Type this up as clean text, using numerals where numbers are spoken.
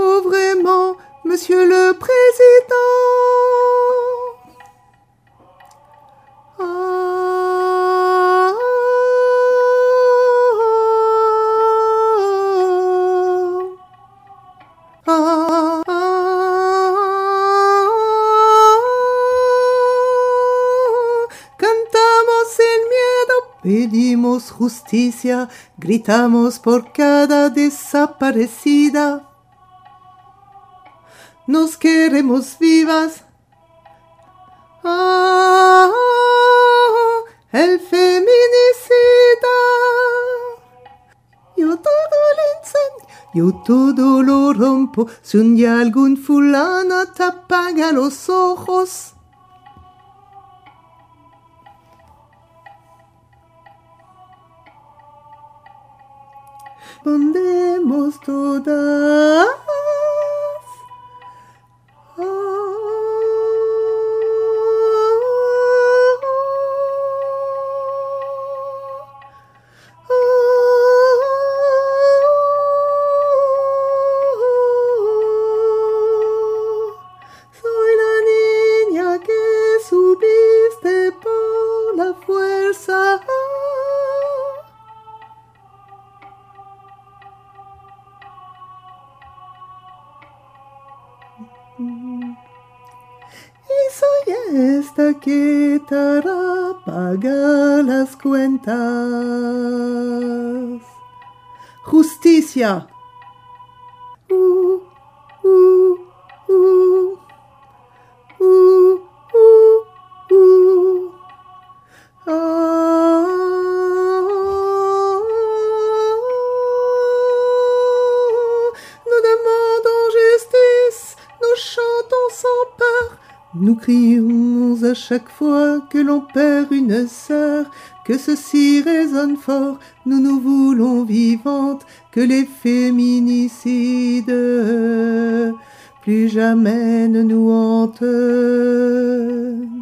Oh vraiment, Monsieur le Président. Cantamos sin miedo, pedimos justicia, gritamos por cada desaparecida. Nos queremos vivas. El feminicida. Yo todo lo incendio, yo todo lo rompo. Si un día algún fulano te apaga los ojos. Respondemos todas. Soy la niña que subiste por la fuerza. Y soy esta que te hará pagar las cuentas. Justicia. Nous demandons justice, nous chantons sans peur. Nous crions à chaque fois que l'on perd une sœur, que ceci résonne fort, nous nous voulons vivantes, que les féminicides plus jamais ne nous hantent.